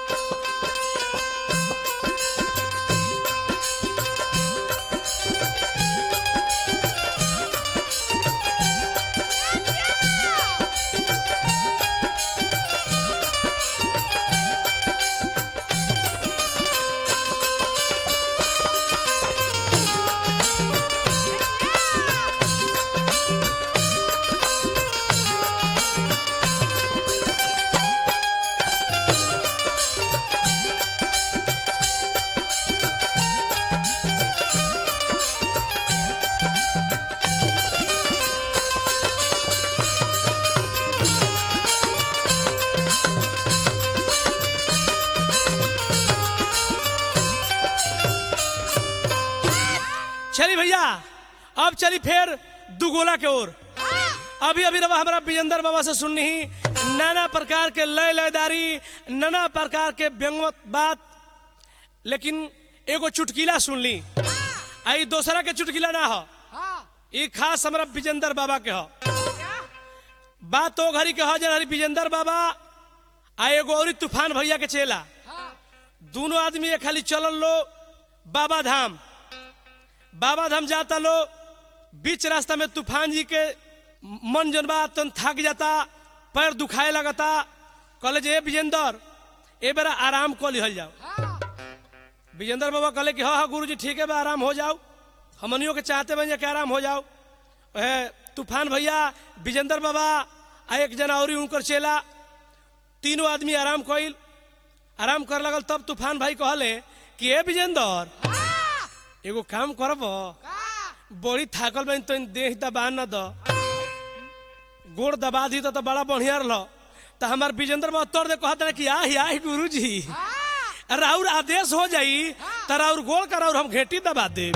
चली भैया अब चली फिर दुगोला के ओर। अभी अभी रवा हमारा विजेंद्र बाबा से सुननी ही नाना प्रकार के लय लयदारी, नाना प्रकार के व्यंगमत बात, लेकिन एगो चुटकीला सुन ली। आई दूसरा के चुटकीला ना हो, ये खास हमारा विजेंद्र बाबा के हो। बात तो घड़ी के हो जन हरी विजेंद्र बाबा आ एगो और तूफान भैया के चेला, दोनों आदमी ये खाली चलल लो बाबा धाम। बाबा धाम जाता लो, बीच रास्ता में तूफान जी के मन जनबा तन थक जाता, पैर दुखाए लगता। कहले जे विजेंद्र ए बेरा आराम को लिहल जाओ। विजेंद्र बाबा कहले कि हाँ हाँ गुरु जी ठीक है बा, आराम हो जाओ, हमनियों के चाहते बन के आराम हो जाओ। तूफान भैया, विजेंद्र बाबा आ एक जना और उनकर चेला, तीनों आदमी आराम कइल। आराम कर लगल तब तूफान भाई कहले कि ए विजेंद्र एगो काम करब, बड़ी थाकल बन तो देह दबा न द, गोड़ दबा दी तो बड़ा बढ़िया रह। तो हमार विजेंद्र बाबा तोड़ दे कहते कि आही गुरु जी राउर आदेश हो जाई तो राउर गोड़ कर और हम घेटी दबा दे।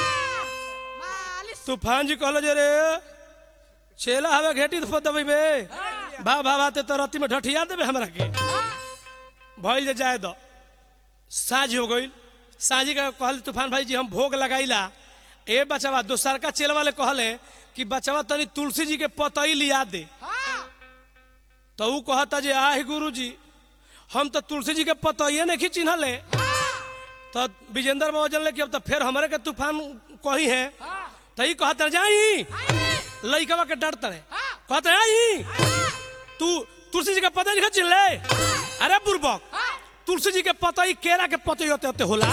तूफान जी कहल जे रे चेला हवे घेटी दबेबे, भा भाते तो रत्ती में ढठिया देवे हमरा के। भइल जे जाए दो, साँझ हो गई। साँझी का कहल तूफान भाई जी हम भोग लगाईला। ए बचवा दोसर का चेल वाले कहले कि बचवा तनी तुलसी जी के पतई लिया दे। तो ऊ कहता जे आही गुरु जी हम तो तुलसी जी के पतइये नहीं चिन्हले। तो विजेंद्र बाबा जनले कि अब तो फिर हमारे के तूफान कही है। तो ही कहता जाई लइकवा के डर तड़े कहते आई तू तुलसी जी के पतई नहीं चिन्हले। अरे बुर्बक, तुलसी जी के पतई केरा के पतई होते होते होला।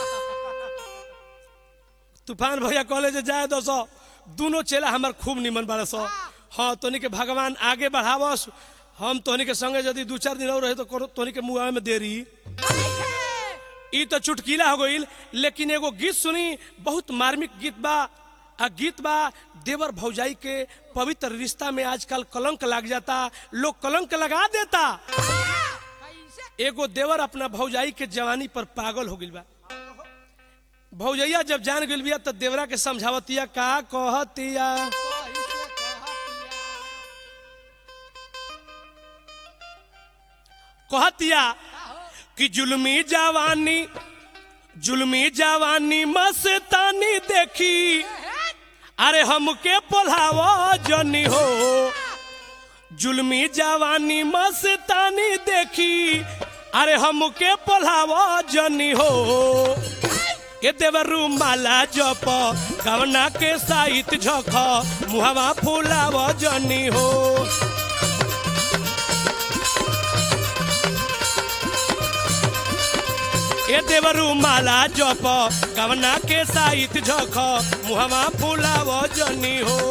तूफान भैया कहले जे जाए दो सो, दोनों चेला हमार खूब निमन बारे सो। हाँ तोनी के भगवान आगे बढ़ावस, हम तोनी के संगे यदि 2-4 दिन और रहे तो तोनी के मुआ में देरी। ई तो चुटकीला हो गई। लेकिन एगो गीत सुनी, बहुत मार्मिक गीत बा। आ गीत बा देवर भौजाई के पवित्र रिश्ता में आजकल कलंक लग जाता, लोग कलंक लगा देता। एगो देवर अपना भौजाई के जवानी पर पागल हो गइल बा। भौजैया जब जान गइल बिया तो देवरा के समझावतिया का कहतिया, कहतिया कि जुल्मी जवानी मस्तानी देखी, अरे हमके पोल्हावा जनी हो। जुल्मी जवानी मस्तानी देखी, अरे हमके पोल्हावा जनी हो। ये देवरू माला जप गवना के साहित झख, मुहवा फूलावा जनी हो। ये देवरू माला जप गवना के साहित झख, मुहवा फूलावा जनी हो।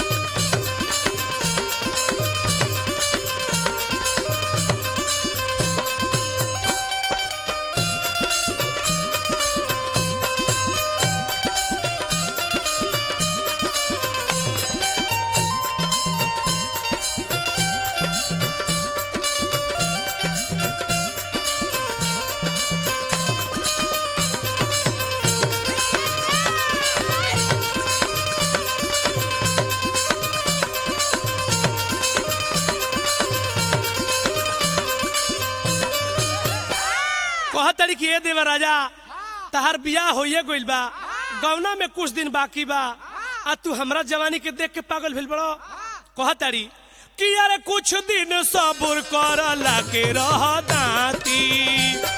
कहतड़ी कि ए देवर राजा तहार बियाह होइए गइल बा, गवना में कुछ दिन बाकी बा, आ तू हमरा जवानी के देख के पागल भेल बड़ो। कहतड़ी कि यार कुछ दिन सब्र कर लाके रह दाती।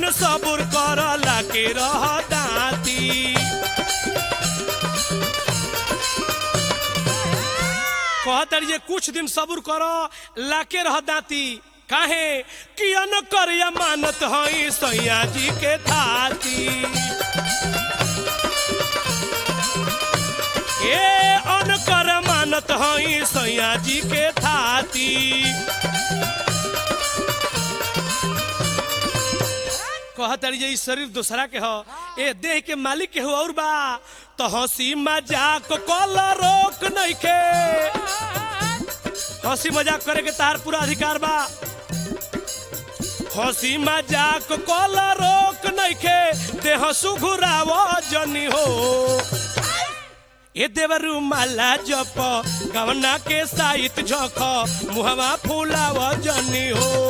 दिन सबूर कर लाके रह दाती कहतर ये कुछ दिन सबूर करो लाके रह दाती काहे कि अनकर मानत हई सैया जी के थाती ए अनकर मानत हई सैया जी के थाती कहतर ये शरीर दूसरा के हो ए देह के मालिक के हो और बा तो हंसी मजाक कल रोक नहीं के हंसी मजाक करे के तार पूरा अधिकार बा हंसी मजाक कल रोक नहीं के देह सुघुराव जनी हो ए देवरू माला जप गवना के साहित झख मुहवा फूलाव जनी हो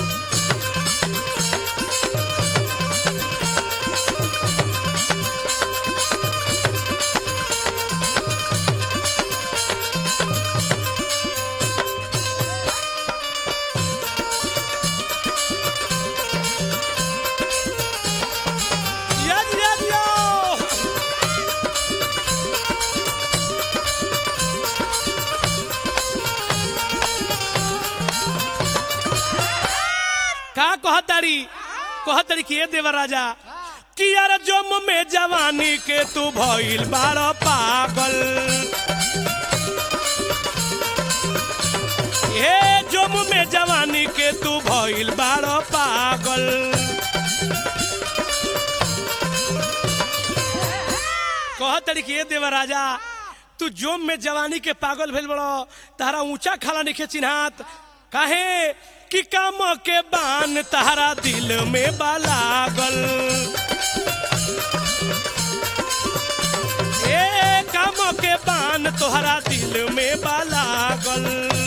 कहतरी कि देवर राजा कि यार जम में जवानी के तू भइल बार पागल ए जम में जवानी के तू भइल बार पागल कहतरी कि देवर राजा तू जोम में जवानी के पागल भेल बड़ो तारा ऊंचा खाला निखे चिन्हात काहे कि काम के बान तारा दिल में बालागल ए काम के बान तोहरा दिल में बालागल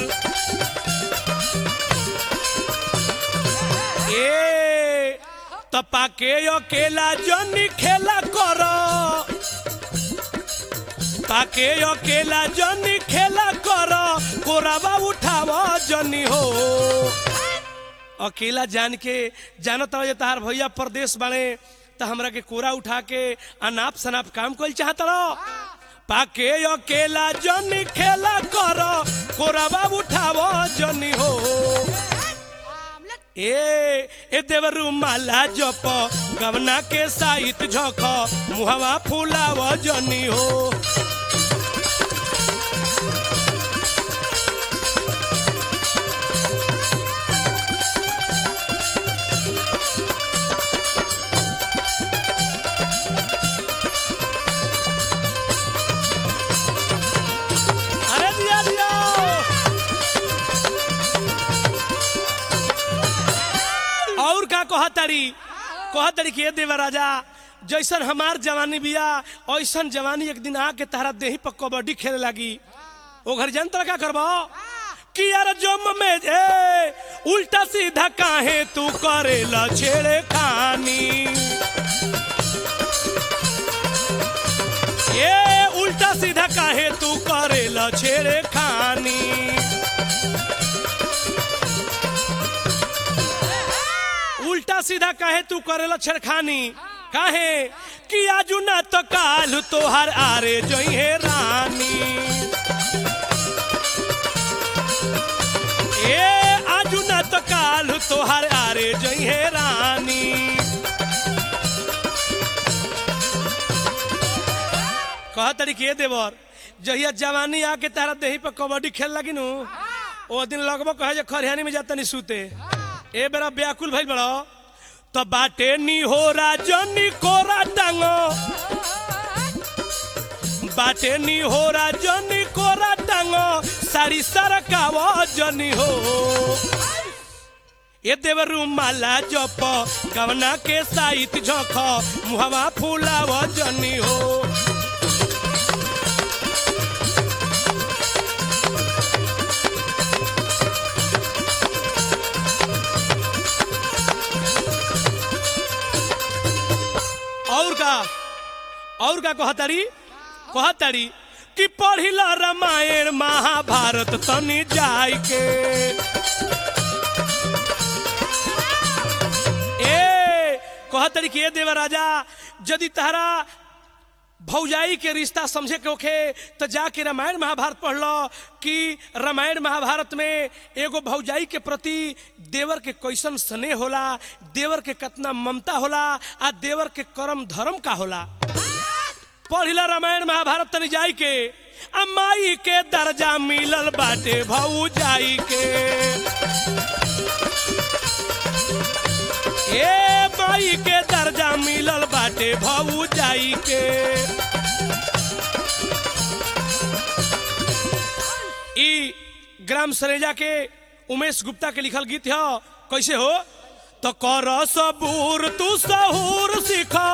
ए तपा के अकेला जनी खेला करो ताके अकेला जनी खेला करो कोराबा उठावा जनी हो अकेला जान के जानत रह तार भैया परदेश बाड़े तो हमरा के कोरा उठा के अनाप शनाप काम कइल चाहत रहो पाके अकेला जनी खेला करो कोराबा उठावा जनी हो ए देवरू माला जप गवना के साहित झख मुहवा फूलाव जनी हो कहतरी कि देवर राजा जैसन हमार जवानी बिया ऐसन जवानी एक दिन आके तारा देही पर कबड्डी खेले लगी ओ घर जनता क्या करबो कि यार जम में उल्टा सीधा काहे तू करेला छेड़े खानी ये उल्टा सीधा काहे तू करेला छेड़े खानी उल्टा सीधा काहे तू करेला छेड़खानी काहे कि आजू ना तो काल तोहार आरे जइहे रानी ए आजू ना तो काल तोहार आरे जइहे रानी कहतरी के देवर जहिया जवानी आके तारा देही पर कबड्डी खेल लगी नु ओ दिन लगभग कहे जे खरिहानी में जाता नहीं सूते ए बेरा व्याकुल भइल बड़ो तो बाटे नी हो राजनी कोरा टांगो बाटे नी हो राजनी कोरा टांगो सारी सरकाव जनी हो ए देवरू माला जप गवना के साहित झख मुहवा फूलाव जनी हो और का कहतरी कि पढ़िला रामायण महाभारत तनी जाय के कहतरी कि देवर राजा यदि तहरा भौजाई के रिश्ता समझे के ओखे तो जाके रामायण महाभारत पढ़ लो कि रामायण महाभारत में एगो भौजाई के प्रति देवर के कैसन स्नेह होला, देवर के कितना ममता होला, आ देवर के कर्म धर्म का होला। पढ़िला रामायण महाभारत तनी जाई के। अम्माई के दर्जा मिलल बाटे भौजाई के, ए माई के दर्जा मिलल बाटे भौजाई के। ई ग्राम सरेजा के उमेश गुप्ता के लिखल गीत है। कैसे हो तो कर सबूर तू सहूर सीखा,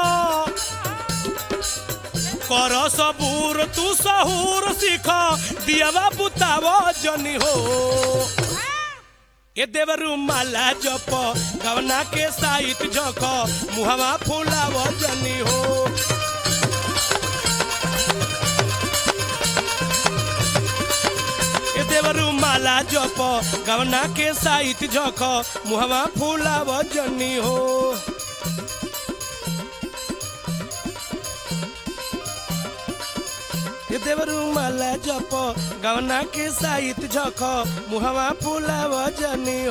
कर सबूर तू सहूर सीखा, दियावा बुतावा जनी हो। ए देवरू माला जप गवना के साइत झक, मुहवा फूलाव जनी हो। ए देवरू माला जप गवना के साइत झक, मुहवा फूलाव जनी हो। ए देवरू माला जप गवना के साइत झक, मुहवा फूलाव जनी